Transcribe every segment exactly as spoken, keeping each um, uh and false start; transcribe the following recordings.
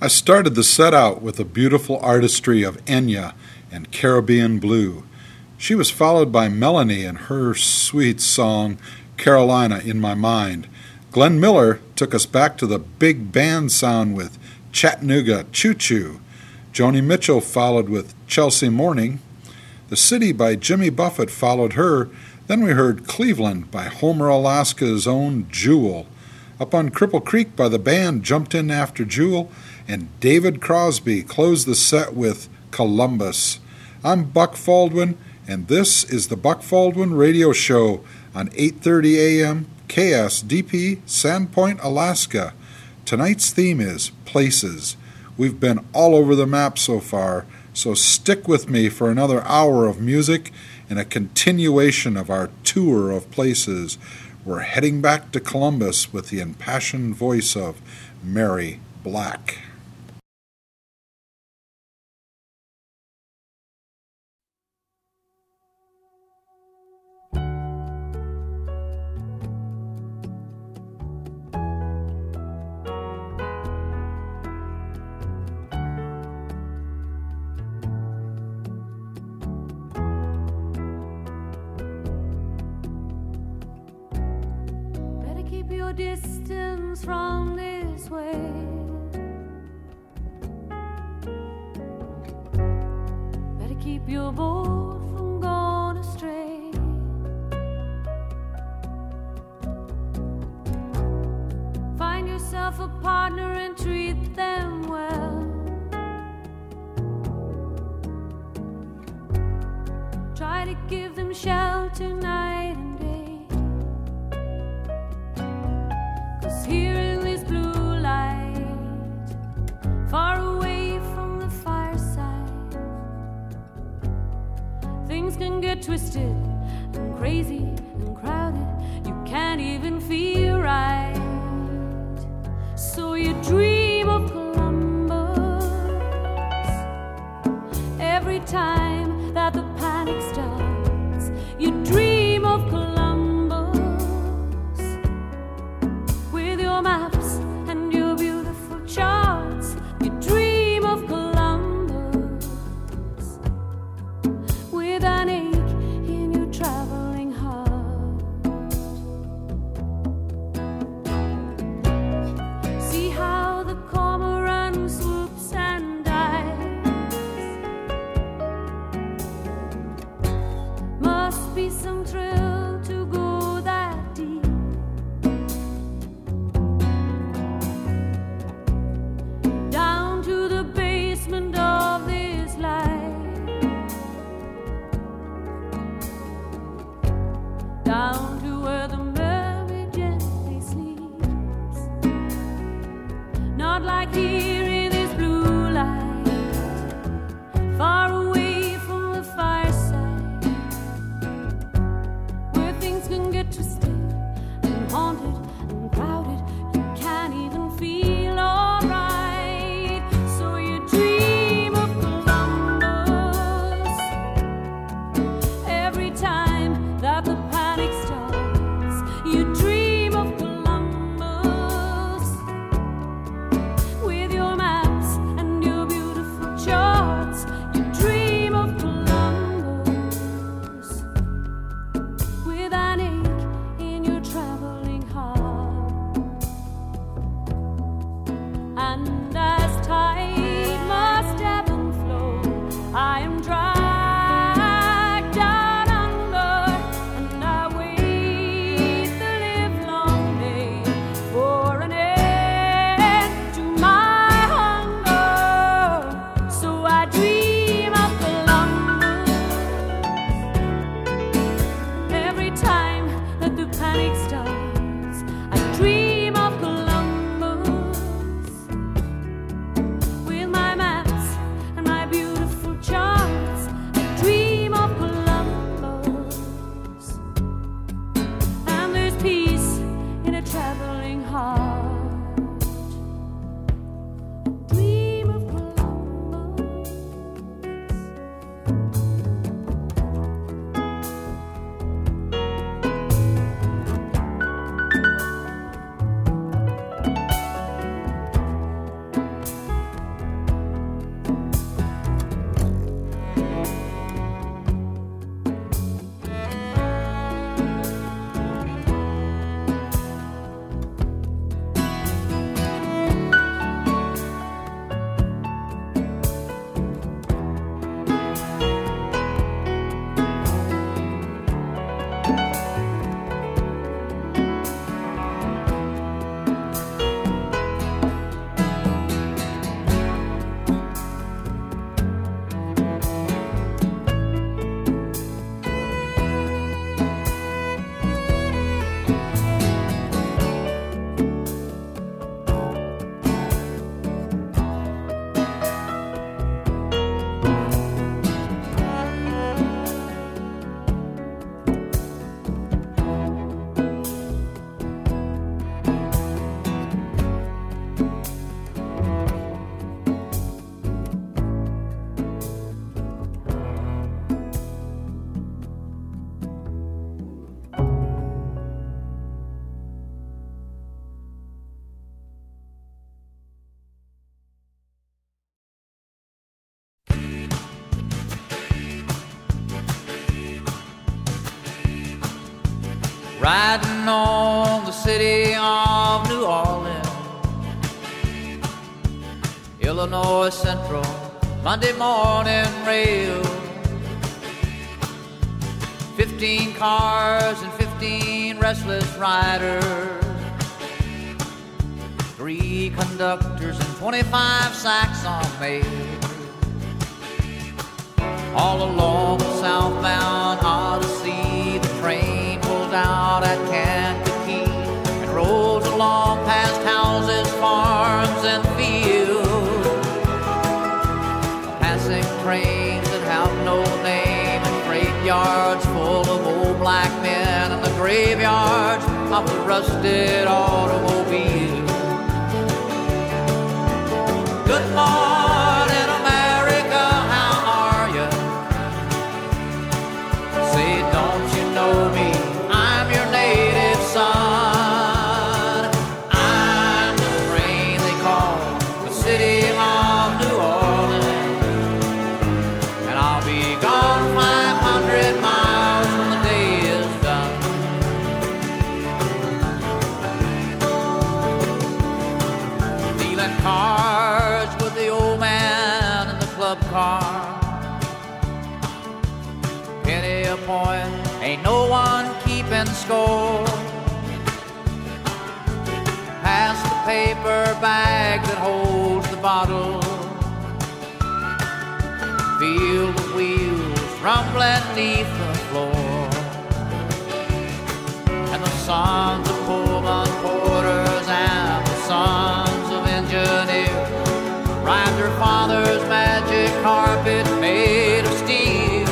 I started the set out with the beautiful artistry of Enya and Caribbean Blue. She was followed by Melanie and her sweet song, Carolina in My Mind. Glenn Miller took us back to the big band sound with Chattanooga Choo Choo. Joni Mitchell followed with Chelsea Morning. The City by Jimmy Buffett followed her. Then we heard Cleveland by Homer, Alaska's own Jewel. Up on Cripple Creek by the band jumped in after Jewel, and David Crosby closed the set with Columbus. I'm Buck Faldwin, and this is the Buck Faldwin Radio Show on eight thirty a.m. K S D P, Sandpoint, Alaska. Tonight's theme is Places. We've been all over the map so far, so stick with me for another hour of music and a continuation of our tour of places. We're heading back to Columbus with the impassioned voice of Mary Black. Distance from this way. Better keep your boat from going astray. Find yourself a partner and treat them well. Try to give them shelter night and day. Here in this blue light, far away from the fireside, things can get twisted and crazy and crowded. You can't even feel right. So you dream of Columbus every time that the panic starts. You dream of Columbus. Maps and your beautiful charts. You dream of Columbus with an ache in your traveling heart. See how the cormorant swoops and dives. Must be some thrill to go that deep. Of this life, down to where the mermaid gently sleeps. Not like here in this blue light, far away from the fireside, where things can get twisted and haunted and crowded. You can't even feel alright. That the panic starts, you dream of Columbus with your maps and your beautiful charts. You dream of Columbus with an ache in your traveling heart. And as tide must ebb and flow, I am dry. riding on the city of New Orleans. Illinois Central, Monday morning rail. Fifteen cars and fifteen restless riders. Three conductors and twenty-five sacks on mail. All along the southbound Odyssey, the train pulls out at Kankakee and rolls along past houses, farms, and fields. Passing trains that have no name and freight yards full of old black men and the graveyards of the rusted automobiles. Good morning, America, how are you? Say, don't you know me? I'm your native son. I'm the train they call the city of New Orleans, and I'll be gone five hundred miles when the day is done. Dealing cards with the old man in the club car. Penny a point, ain't no one keeping score. Pass the paper bag that holds the bottle. Feel the wheels rumbling neath the floor. And the sons of Pullman porters and the sons of engineers ride their father's magic carpet made of steel.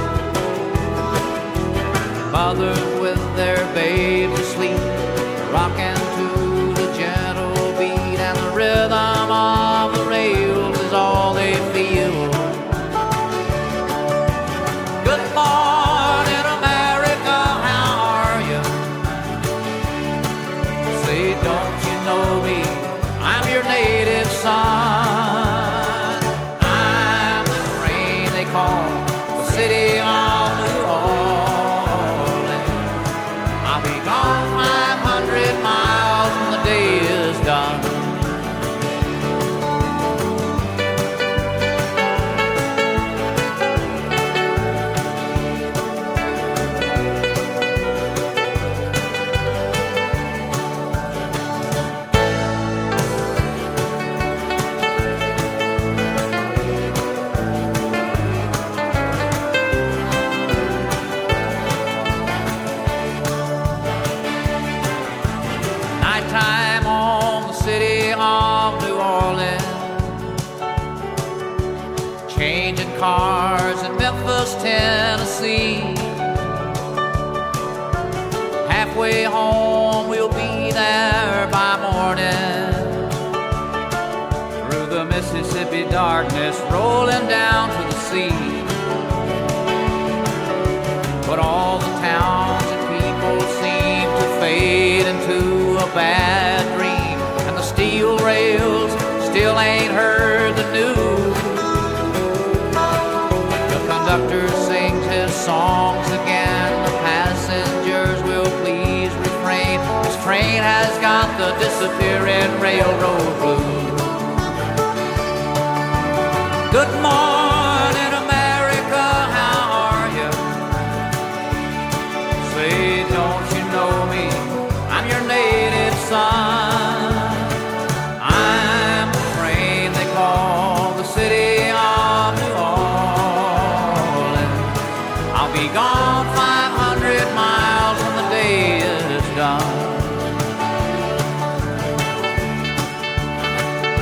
Mothers with their babes asleep, rocking to the gentle beat, and the rhythm of the rails is all they feel. Good morning, America, how are you? Say, don't you know me? I'm your native son. I'm the train they call the city of New Orleans. I'll be gone five hundred miles when the day is done. Nighttime on the city of New Orleans, changing cars in Memphis, Tennessee. Halfway home, we'll be there by morning. Through the Mississippi darkness, rolling down to the sea. But all the towns and people seem to fade into a bad dream, and the steel rails still ain't heard the news. The conductor sings his songs again, the passengers will please refrain. This train has got the disappearing railroad blues. Good morning, America, how are you? Say, don't you know me? I'm your native son. I'm the train they call the city of New Orleans. I'll be gone five hundred miles when the day is done.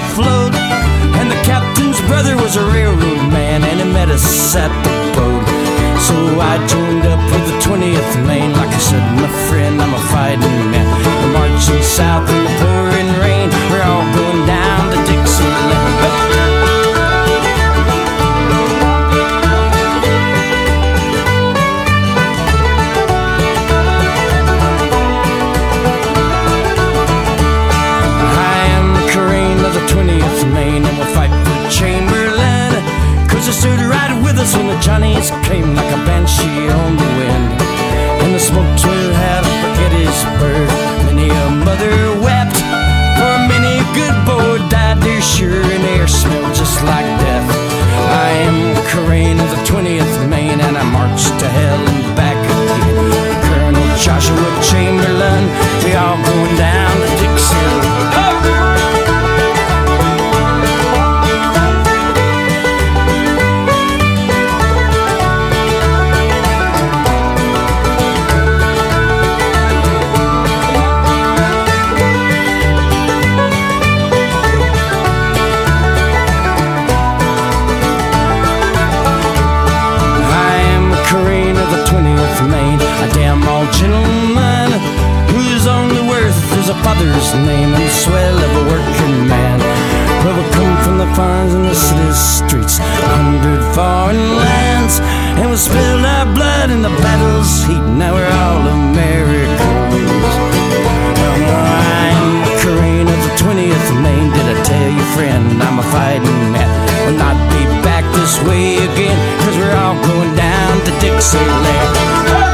afloat. And the captain's brother was a railroad man, and he met us at the boat. So I joined up with the twentieth Maine. Like I said, my friend, I'm a fighting man. We're marching south in the pouring rain. We're all going down to Dixieland. twentieth Maine, and we'll fight for Chamberlain. Cause they stood right with us when the Johnnies came like a banshee on the wind. And the smokes were out for Gettysburg. Many a mother wept, for many a good boy died there sure, and air smelled just like death. I am Crane of the twentieth Maine, and I marched to hell and back again. Colonel Joshua Chamberlain, we all going down to Dixieland. Oh! Gentleman whose only worth is a father's name and the swell of a working man. Well, we come from the farms and the city streets, a hundred foreign lands, and we spilled our blood in the battle's heat. Now we're all Americans. Well, I'm Crane of the twentieth Maine. Did I tell you, friend, I'm a fighting man? We'll not be back this way again, cause we're all going down to Dixieland.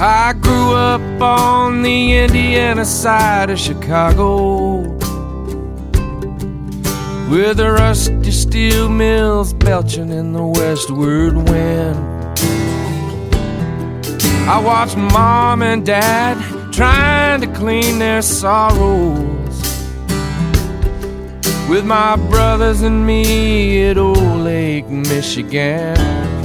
I grew up on the Indiana side of Chicago, with the rusty steel mills belching in the westward wind. I watched Mom and Dad trying to clean their sorrows, with my brothers and me at Old Lake, Michigan.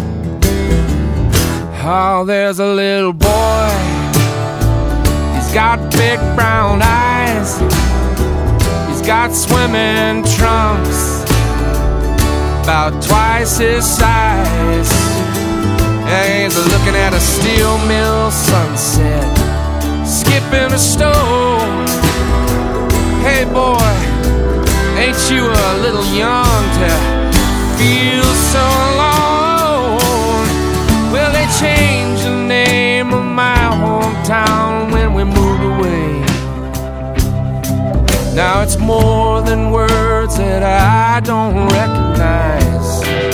Oh, there's a little boy, he's got big brown eyes, he's got swimming trunks about twice his size. And he's looking at a steel mill sunset, skipping a stone. Hey boy, ain't you a little young to feel so alone? Well, they changed the name of my hometown when we moved away. Now it's more than words that I don't recognize.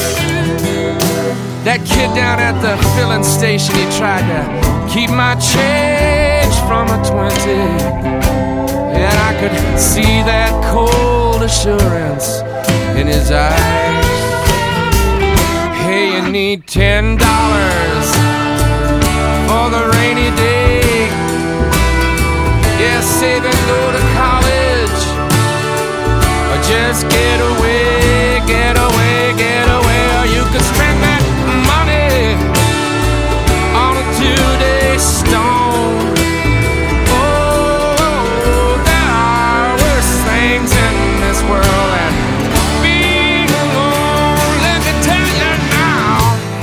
That kid down at the filling station, he tried to keep my change from a twenty, and I could see that cold assurance in his eyes. Hey, you need ten dollars for the rainy day. Yeah, save and go to college, or just get away, get away, get away. Or you could spend that money on a two-day stone. Oh, there are worse things in this world than being alone, let me tell you now.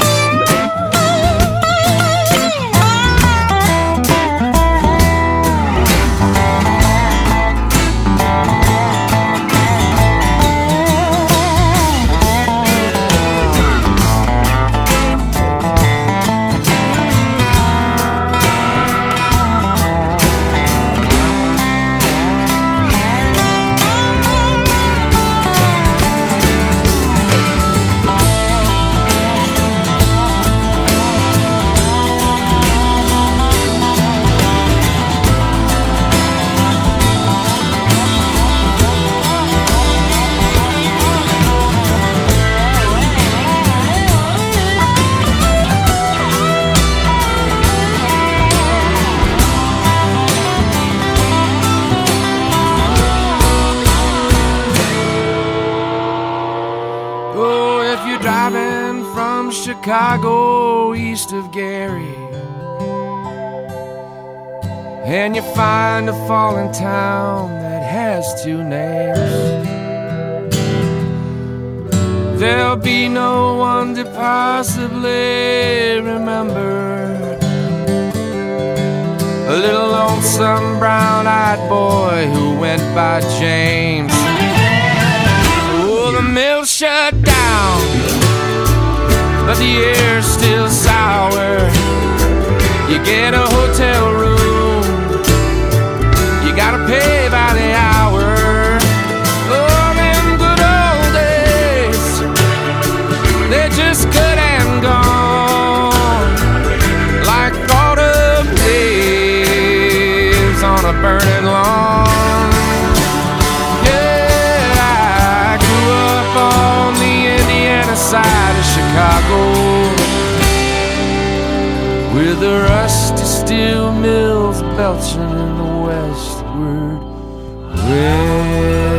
Chicago, east of Gary, and you find a fallen town that has two names. There'll be no one to possibly remember a little lonesome brown-eyed boy who went by James. Oh, the mill shut down, but the air's still sour. You get a hotel room, you gotta pay by the hour. Oh, them good old days, they're just good and gone, like autumn leaves on a burning lawn. Yeah, I grew up on the Indiana side of Chicago, with the rusty steel mills belching in the westward wind.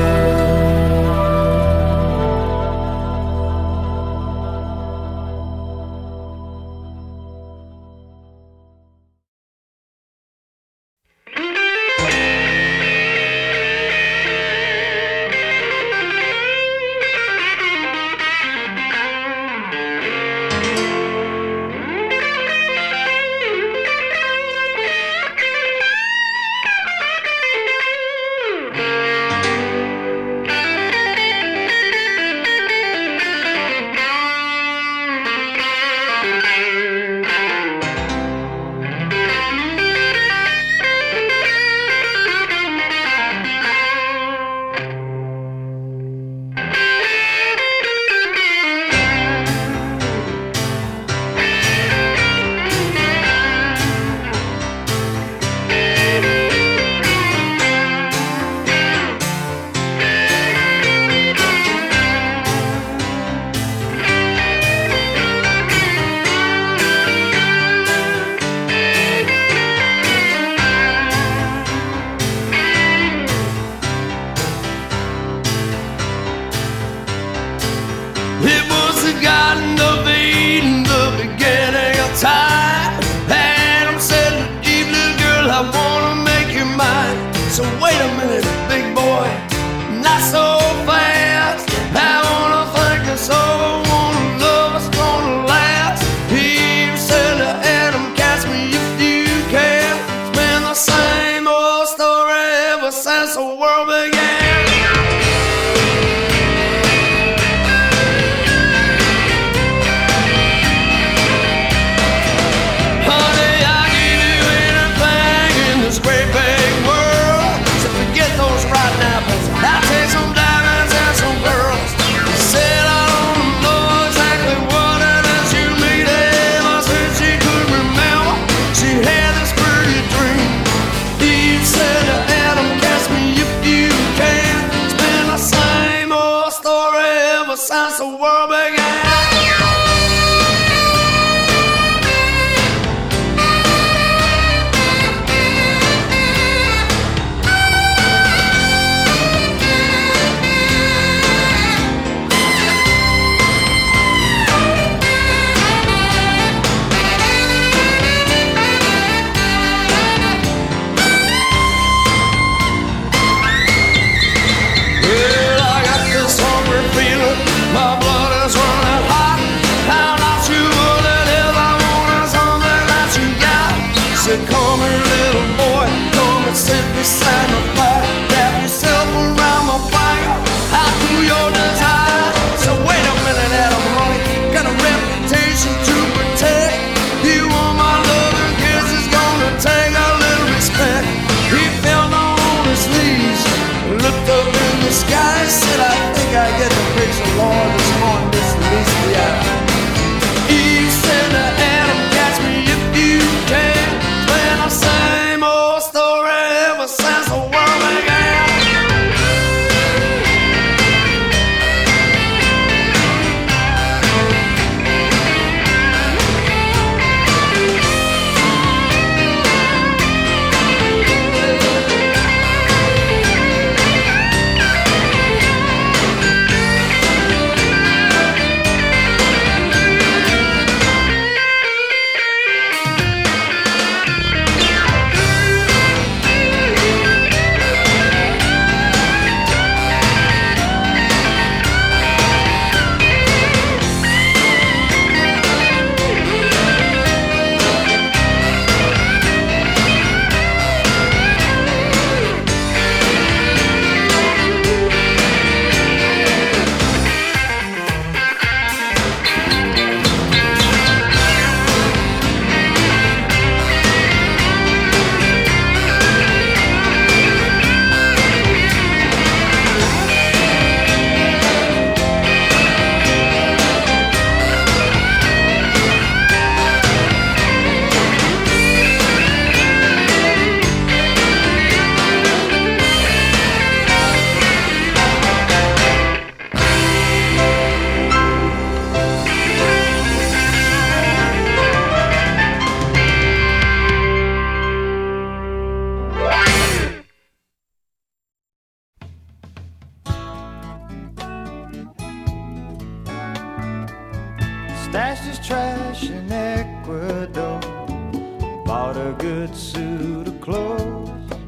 bought a good suit of clothes,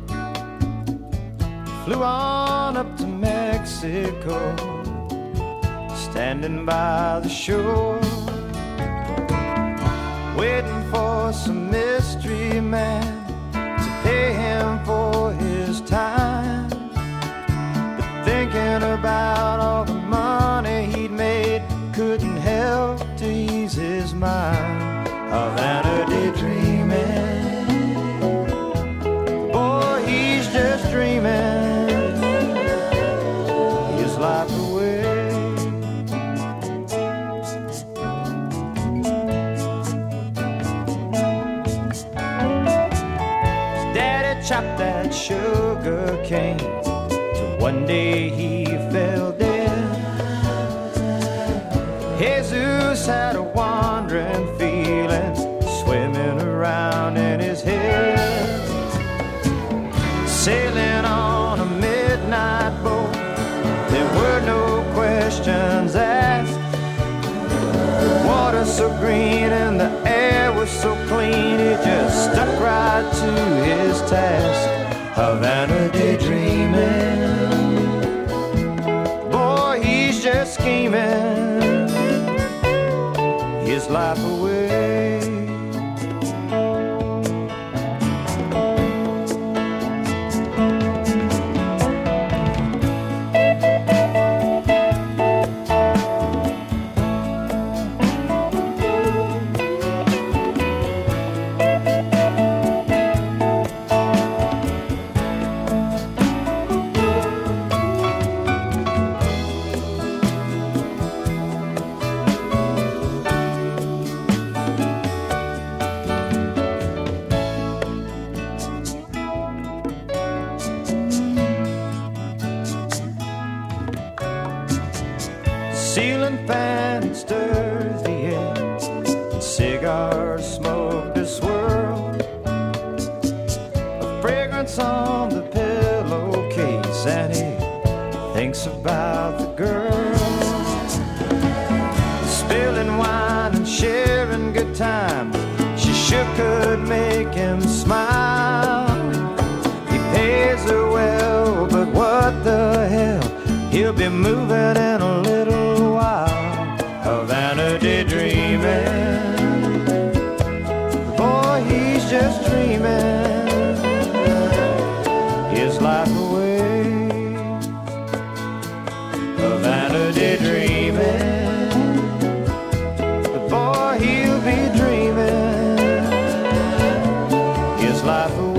flew on up to Mexico, standing by the shore, waiting for some mystery man to pay him for his time. But thinking about all the money he'd made couldn't help to ease his mind. Havana daydreaming, boy, he's just dreaming his life away. Daddy chopped that sugar cane till one day he fell dead. Jesus had a wandering feeling swimming around in his head, sailing on a midnight boat. There were no questions asked. The water so green and the air was so clean, he just stuck right to his task. Havana daydreaming, boy, he's just scheming his life away. Ceiling fan stirs the air, and cigar smoke to swirl, a fragrance on the pillowcase, and he thinks about the girl. Spilling wine and sharing good times, she sure could make him smile. He pays her well, but what the hell, he'll be moving in a little while. Havana daydreaming, boy, he's just dreaming his life away. Havana daydreaming, but boy, he'll be dreaming his life away.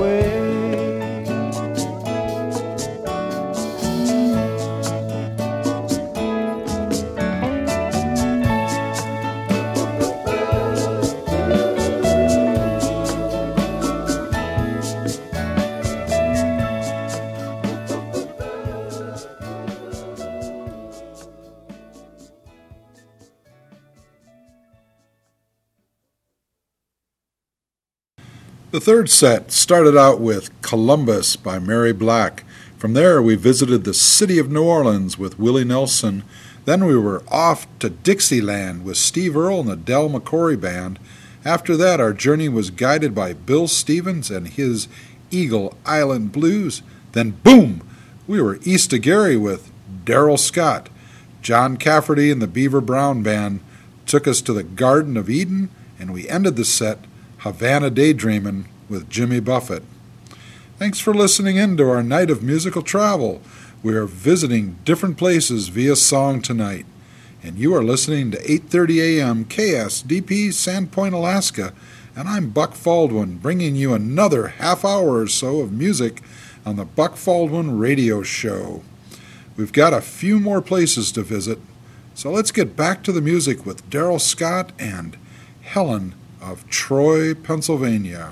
The third set started out with Columbus by Mary Black. From there, we visited the city of New Orleans with Willie Nelson. Then we were off to Dixieland with Steve Earle and the Del McCoury Band. After that, our journey was guided by Bill Stevens and his Eagle Island Blues. Then, boom, we were east of Gary with Darrell Scott. John Cafferty and the Beaver Brown Band took us to the Garden of Eden, and we ended the set Havana Daydreamin' with Jimmy Buffett. Thanks for listening in to our night of musical travel. We are visiting different places via song tonight, and you are listening to eight thirty a.m. K S D P Sandpoint, Alaska, and I'm Buck Faldwin, bringing you another half hour or so of music on the Buck Faldwin Radio Show. We've got a few more places to visit, so let's get back to the music with Darrell Scott and Helen of Troy, Pennsylvania.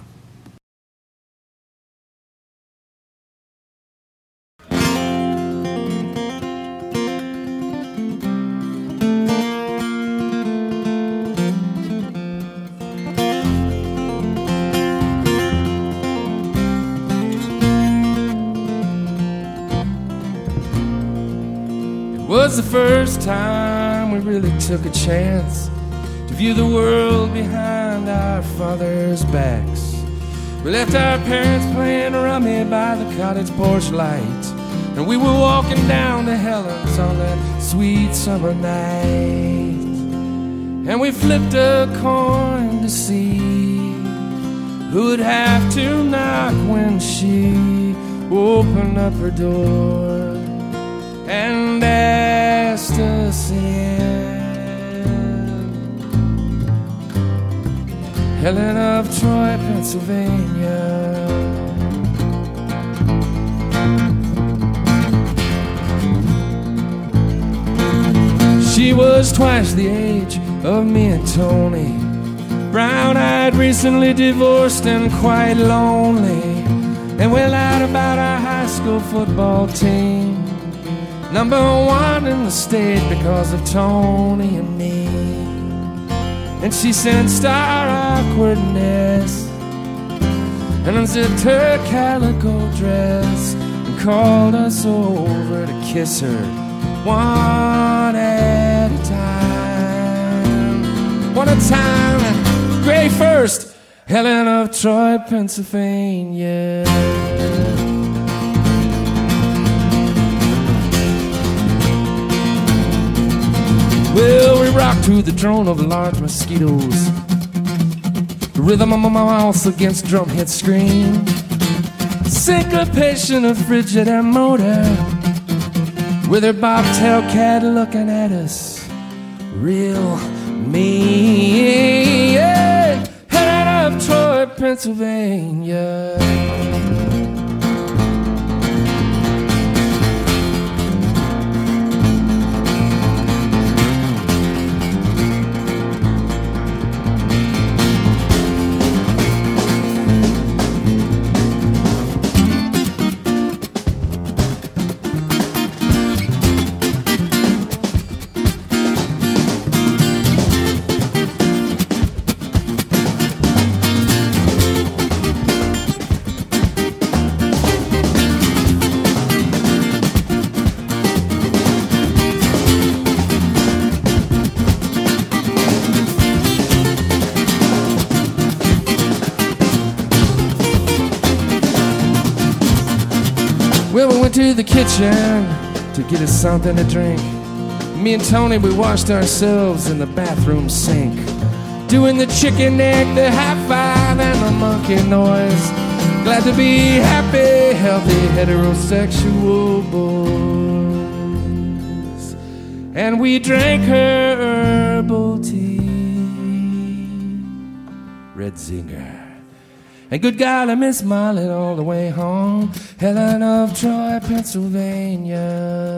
It was the first time we really took a chance to view the world behind our fathers' backs. We left our parents playing rummy by the cottage porch light, and we were walking down to Helen's on that sweet summer night. And we flipped a coin to see who'd have to knock when she opened up her door and asked us in. Helen of Troy, Pennsylvania. She was twice the age of me and Tony, brown-eyed, recently divorced and quite lonely, and we lied about our high school football team, number one in the state because of Tony and me. And she sensed our awkwardness and unzipped her calico dress and called us over to kiss her one at a time. One at a time. Gray first, Helen of Troy, Pennsylvania. Well, we rocked to the drone of large mosquitoes, the rhythm of my mouth against drumhead scream, syncopation of frigid and motor, with her bobtail cat looking at us real mean. Yeah. Helen of Troy, Pennsylvania. Well, we went to the kitchen to get us something to drink. Me and Tony, we washed ourselves in the bathroom sink, doing the chicken egg, the high five, and the monkey noise. Glad to be happy, healthy, heterosexual boys. And we drank her herbal tea, Red Zinger. And good God, I miss Molly all the way home. Helen of Troy, Pennsylvania.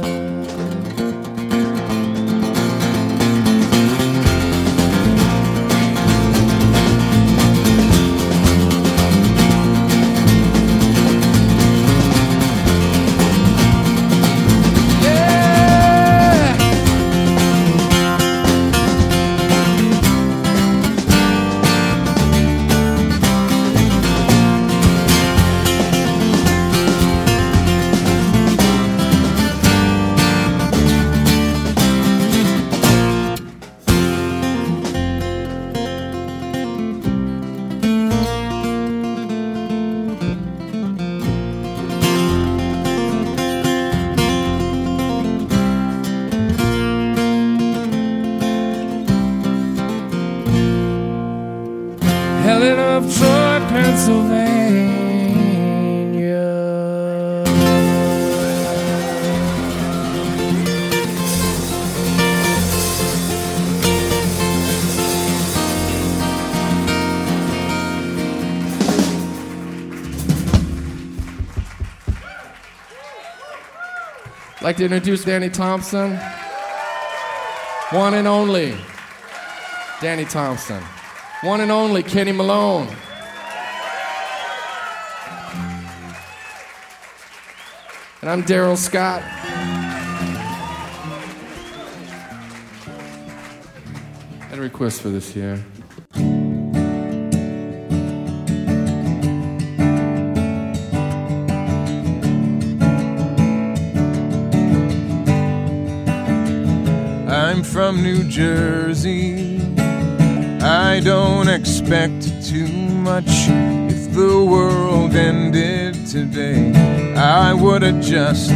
Helen of Troy, Pennsylvania. I'd like to introduce Danny Thompson. One and only Danny Thompson. One and only Kenny Malone. And I'm Daryl Scott. I had a request for this here. I'm from New Jersey. I don't expect too much. If the world ended today, I would adjust.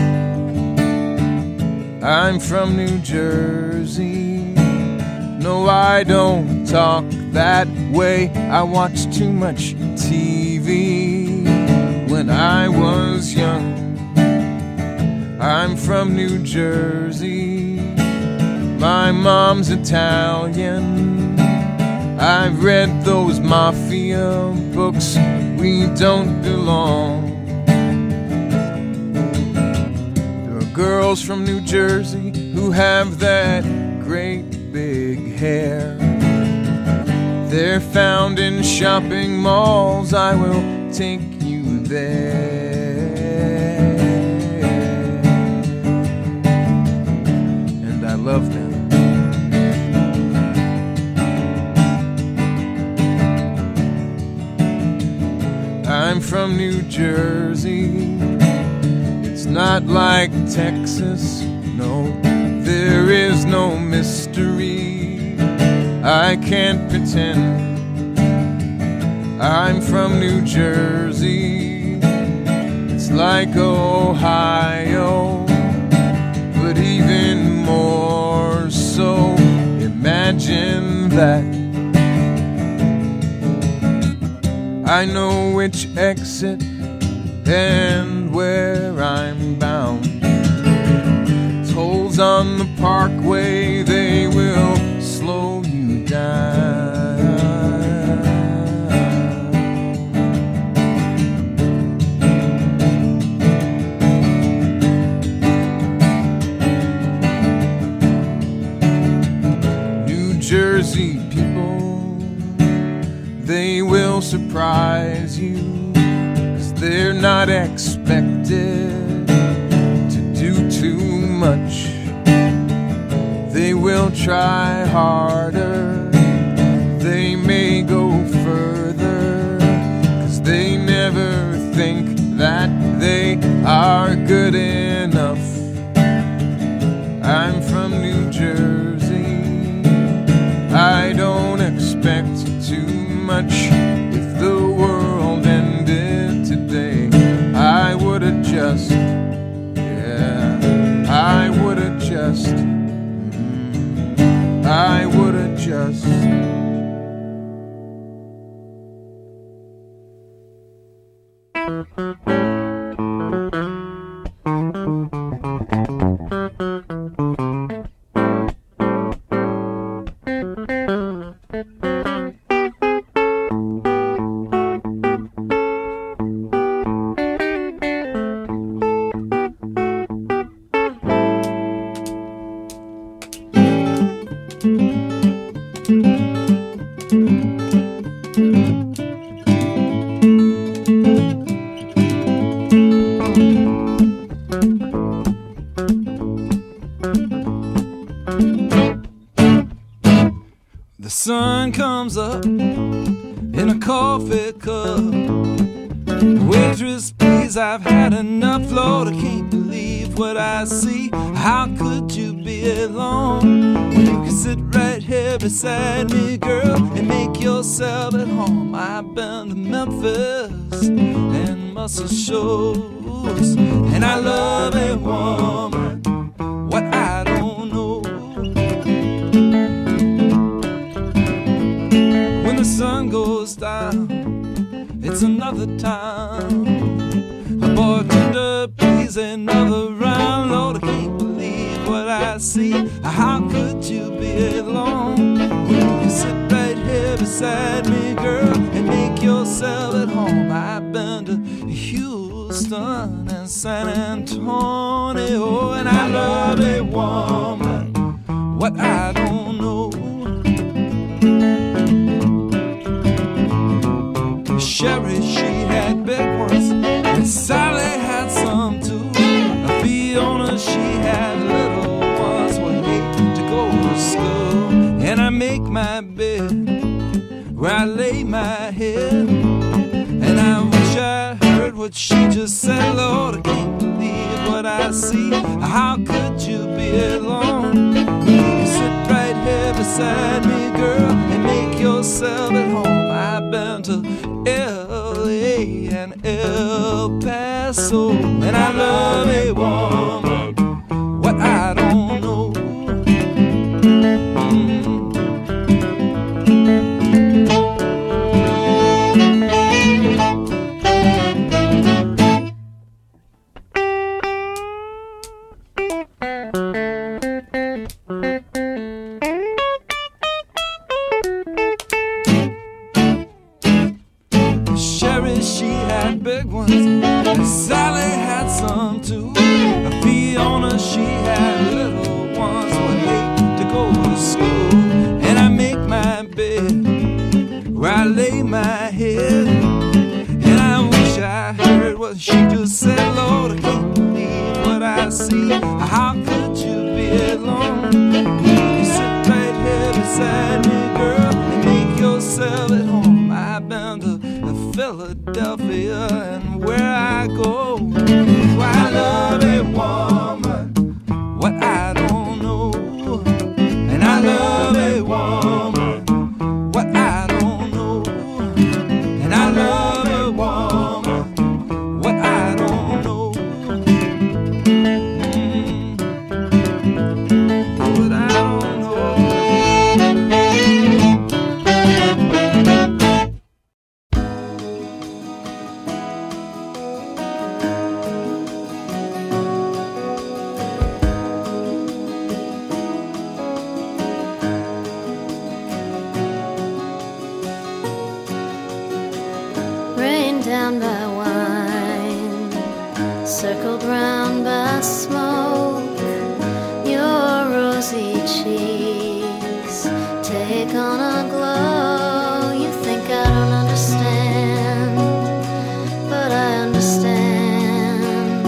I'm from New Jersey. No, I don't talk that way. I watch too much T V. When I was young, I'm from New Jersey. My mom's Italian. I've read those mafia books. We don't belong. There are girls from New Jersey who have that great big hair. They're found in shopping malls. I will take you there. And I love them. I'm from New Jersey. It's not like Texas, no, there is no mystery. I can't pretend. I'm from New Jersey. It's like Ohio, but even more so. Imagine that. I know which exit and where I'm bound. Tolls on the parkway, they will slow you down. New Jersey people, they will surprise you, 'cause they're not expected to do too much. They will try harder, they may go further, 'cause they never think that they are good enough. I'm from New Jersey. I don't expect too much. If the world ended today, I would adjust. Yeah, I would adjust. Mm, I would adjust. The sun comes up in a coffee cup. Waitress, please, I've had enough. Lord, I can't believe what I see. How could you be alone when you can sit right here beside me, girl, and make yourself at home? I've been to Memphis and Muscle Shoals, and I love a woman, what I don't know. When the sun goes down, it's another time. A bartender, please, another round. Lord, I can't believe what I see. How could you be alone when you can sit right here beside me, girl, and make yourself at home? I've been to Houston and San Antonio, and I love a woman, what I don't know. Sherry, she had big ones, and Sally had some too. Fiona, she had little ones who hate to go to school. And I make my bed where I lay my head, and I wish I heard what she just said. Lord, I can't believe what I see. How could you be alone? You sit right here beside me, girl, and make yourself at home. I've been to L A A and El Paso. And I love a woman, what I don't know. Sherry, she had big ones, and Sally had some too. Fiona, she had little ones who hate to go to school. And I make my bed where I lay my head, and I wish I heard what she just said. Lord, I can't believe what I see. How could you be alone? You sit right here beside me, girl, and make yourself at home. I've been to Philadelphia and where I go, I love a woman, what I don't know. And I love a woman, what I don't know. And I love a woman, what I don't know. Mm. What I don't know. Rained down by wine, circled round by smoke. Your rosy cheeks take on a glow. You think I don't understand, but I understand.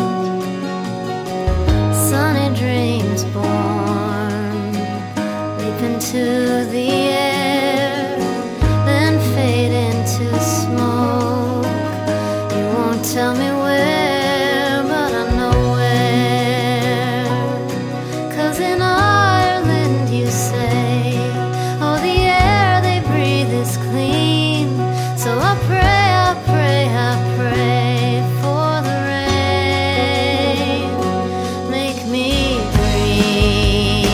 Sunny dreams born, leap into the air, then fade into smoke. You won't tell me where, but I know where. 'Cause in Ireland you say, oh, the air they breathe is clean. So I pray, I pray, I pray for the rain. Make me green.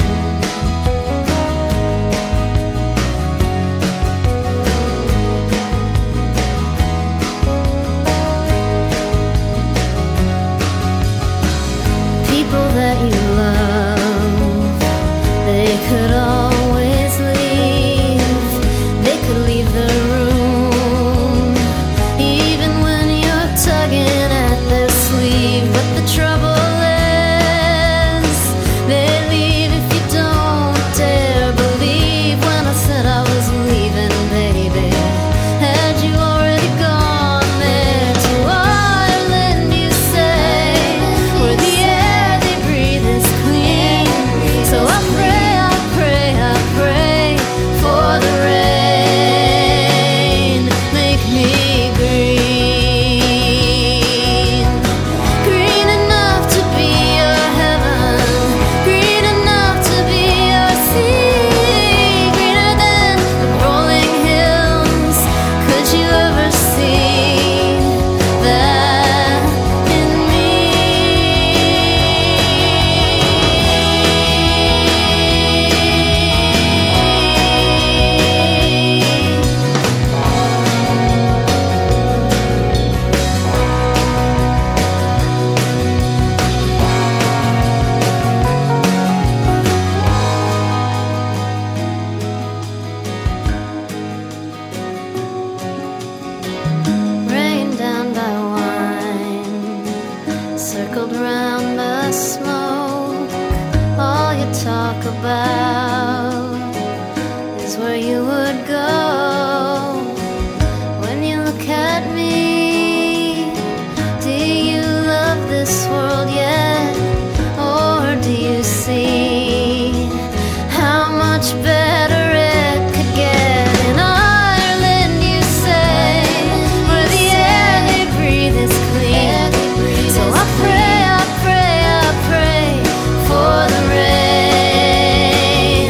People that you love, they could always leave. They could leave the room, even when you're tugging at their sleeve. But the trouble is, they leave if you don't dare believe. When I said I was leaving, baby, had you already gone there? To Ireland you say, where the air they breathe is clean. So I pray, I pray, I pray for the rain. Make me green. Green enough to be your heaven, green enough to be your sea, greener than the rolling hills. Could you ever see that in me? Rained down by wine, circled round by smoke. All you talk about is where you would go. When you look at me, do you love this world yet? Or do you see how much better it could get? In Ireland you say, where the air they breathe is clean. So I pray, I pray, I pray for the rain.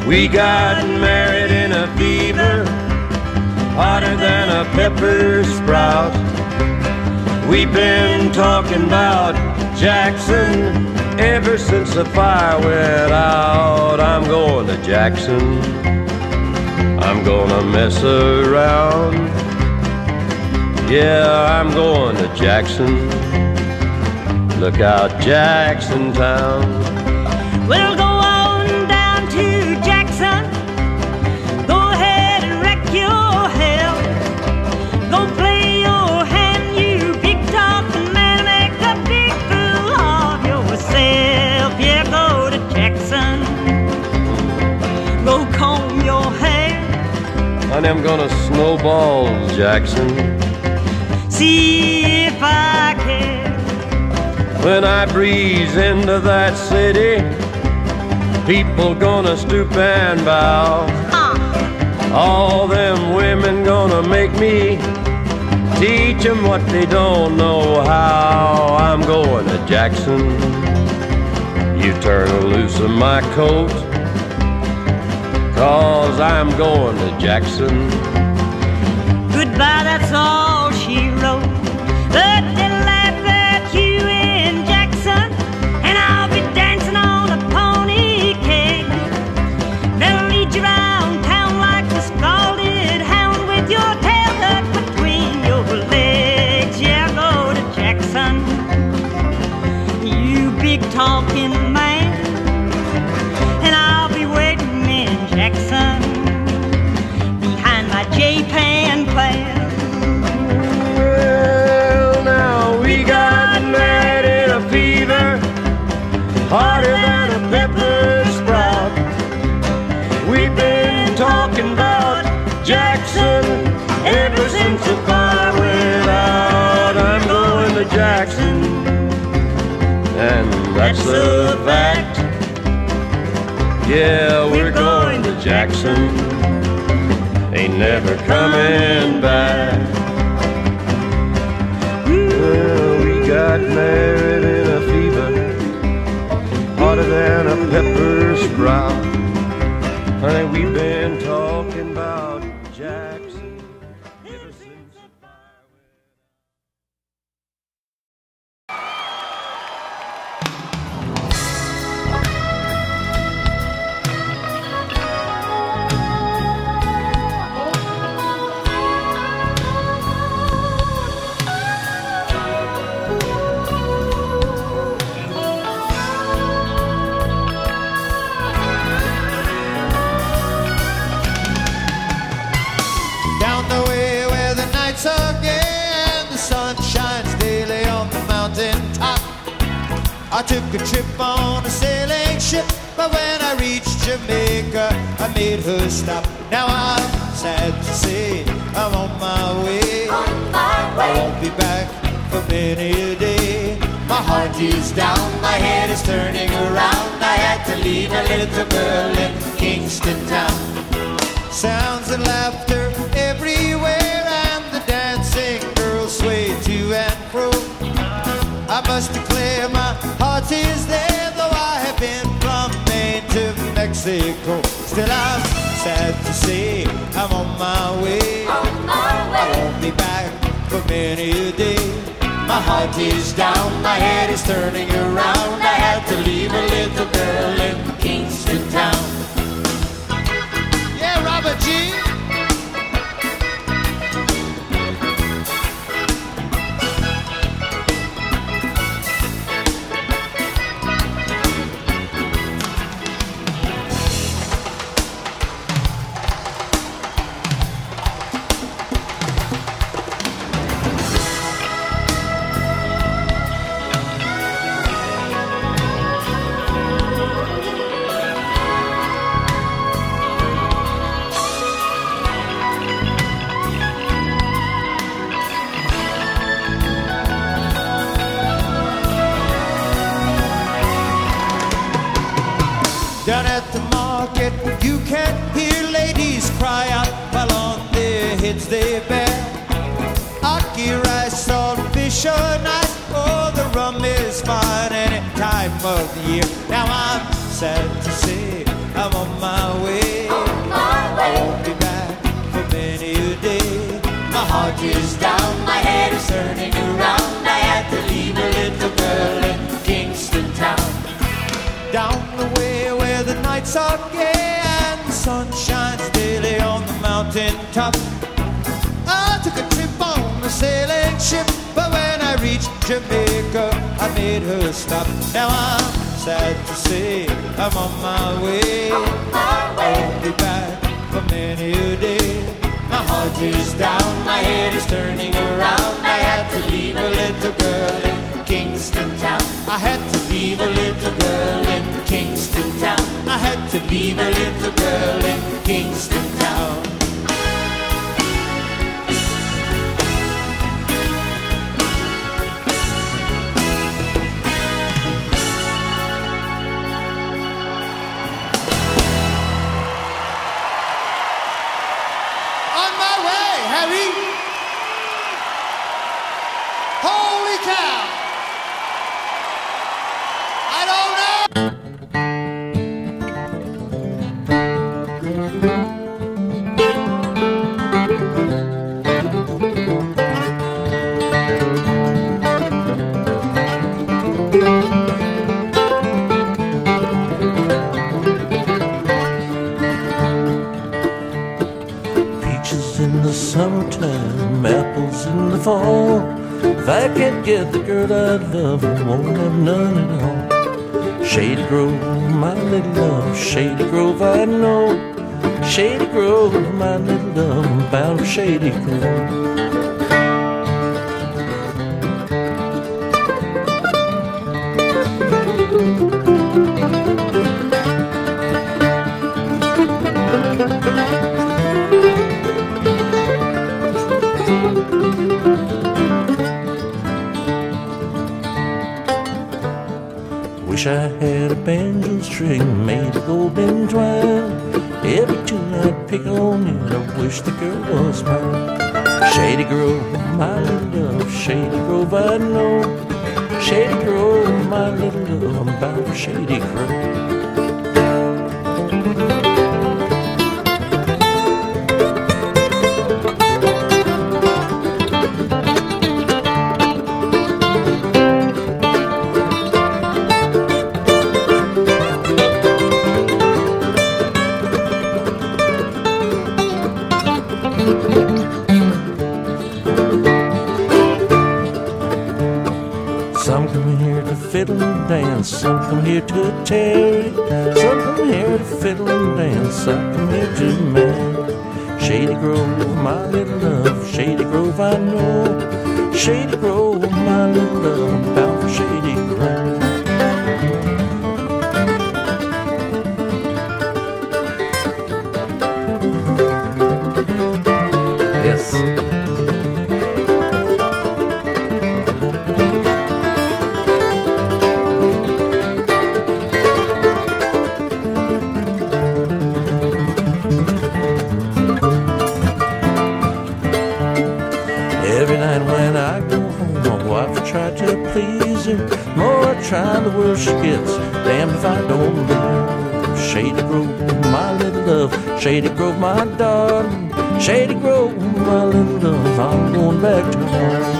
We got married in a fever, hotter than a pepper sprout. We've been talking about Jackson ever since the fire went out. I'm going to Jackson, I'm gonna mess around. Yeah, I'm going to Jackson. Look out, Jackson Town. We'll go on down to Jackson. Go ahead and wreck your hell. Go play your hand, you big talking man. Make a big fool of yourself. Yeah, go to Jackson. Go comb your hair. Honey, I'm gonna snowball Jackson. See if I can. When I breeze into that city, people gonna stoop and bow. Uh. All them women gonna make me teach them what they don't know how. I'm going to Jackson. You turn loose of my coat, 'cause I'm going to Jackson. Goodbye, that's all she wrote. But they'll laugh at you in Jackson, and I'll be dancing on a pony keg. They'll lead you around town like a scalded hound with your tail tucked between your legs. Yeah, go to Jackson, you big talking man, and I'll be waiting in Jackson behind my J-Pan plan. Well, now we got married in a fever, hotter than a pepper sprout. We've been talking about Jackson ever since the fire went out. I'm going to Jackson, and that's a fact. Yeah, we're going to Jackson, ain't never coming back. Well, we got married in a fever, hotter than a pepper sprout. Honey, we've been talking about Jackson ever since the fire went I took a trip on a sailing ship, but when I reached Jamaica, I made her stop. Now I'm sad to say I'm on my way. On my way. I won't be back for many a day. My heart is down, my head is turning around. I had to leave a little girl in Kingston town. Sounds and laughter everywhere, and the dancing girls sway to and fro. I must declare my heart is there, though I have been from Maine to Mexico. Still I'm sad to say I'm on my way. On my way. I won't be back for many a day. My heart is down, my head is turning around. I had to leave a little girl in Kingston town. Yeah, Robert G. Down at the market, you can hear ladies cry out while on their heads they bear ackee rice, salt fish or nice. Oh, the rum is fine any time of the year. Now I'm sad to say I'm on my way. heart is down, my head is turning around. I had to leave a little girl in Kingston town. Down the way where the nights are gay and the sun shines daily on the mountain top. I took a trip on a sailing ship, but when I reached Jamaica, I made her stop. Now I'm sad to say I'm on my way. I won't be back for many a day. My heart is down, my head is turning around. I had to leave a little girl in Kingston town. I had to leave a little girl in Kingston town. I had to leave a little girl in Kingston town. On my way, Harry. Holy cow. I don't know. Peaches in the summertime, apples in the fall. If I can't get the girl I love, I won't have none at all. Shady Grove, my little love, Shady Grove, I know. Shady Grove, my little love, I'm bound for Shady Grove. Wish I had a banjo string made of golden twine. Every tune I'd pick on it, I wish the girl was mine. Shady Grove, my little love, Shady Grove, I know. Shady Grove, my little love, I'm bound for Shady Grove. Some come here to fiddle and dance, some come here to tarry. Some come here to fiddle and dance, some come here to marry. Shady Grove, my little love, Shady Grove, I know. Shady Grove, my little love, I'm bound for Shady Grove. Yes. Every night when I go home, my wife will try to please her. More I try, the worse she gets. Damned if I don't leave her. Shady Grove, my little love, Shady Grove, my darling. Shady Grove, my little love, I'm going back to home.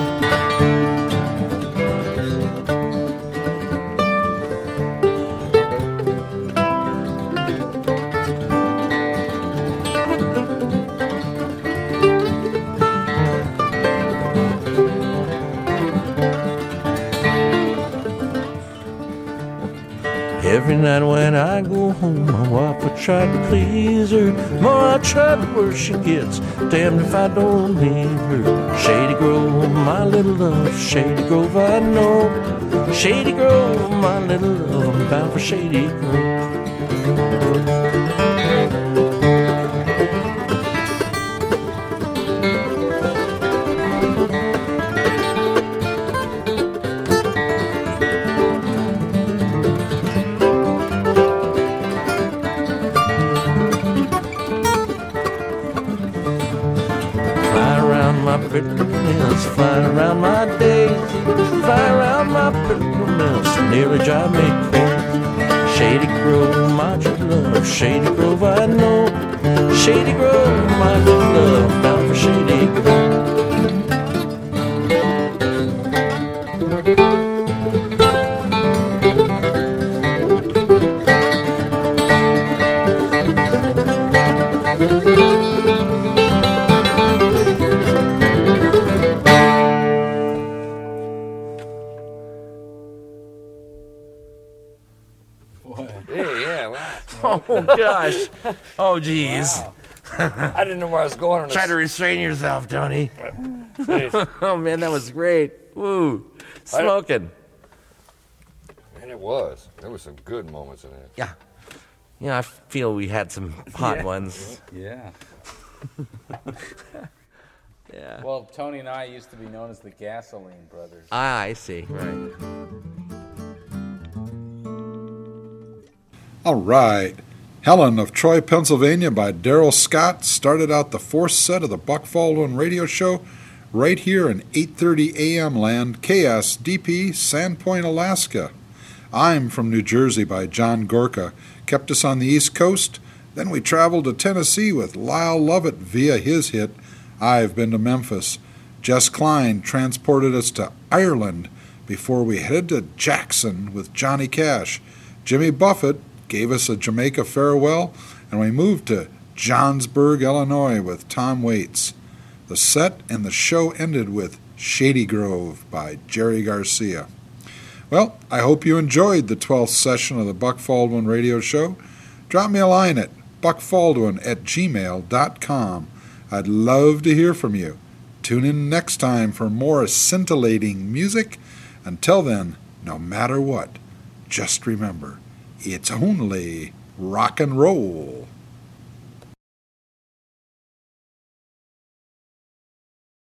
Every night when I go home, my wife will try to please her. More I try, the worse she gets. Damned if I don't leave her. Shady Grove, my little love, Shady Grove, I know. Shady Grove, my little love, I'm bound for Shady Grove. Pilgrims flying around my days, fly around my pilgrims, nearly drive me crazy. Shady Grove, my true love, Shady Grove, I know. Shady Grove, my little love, bound for Shady Grove. Oh, gosh. Oh, geez. Wow. I didn't know where I was going. On Try this. to restrain yourself, Tony. Jeez. Oh, man, that was great. Woo. Smoking. And it was. There was some good moments in it. Yeah. Yeah, I feel we had some hot Yeah. ones. Yeah. Yeah. Well, Tony and I used to be known as the Gasoline Brothers. Ah, I see. Right. All right. Helen of Troy, Pennsylvania by Daryl Scott started out the fourth set of the Buck Baldwin radio show right here in eight thirty a m land, K S D P, Sandpoint, Alaska. I'm from New Jersey by John Gorka kept us on the East Coast. Then we traveled to Tennessee with Lyle Lovett via his hit, I've Been to Memphis. Jess Klein transported us to Ireland before we headed to Jackson with Johnny Cash. Jimmy Buffett gave us a Jamaica farewell, and we moved to Johnsburg, Illinois with Tom Waits. The set and the show ended with Shady Grove by Jerry Garcia. Well, I hope you enjoyed the twelfth session of the Buck Baldwin Radio Show. Drop me a line at buckbaldwin at gmail dot com. I'd love to hear from you. Tune in next time for more scintillating music. Until then, no matter what, just remember, it's only rock and roll.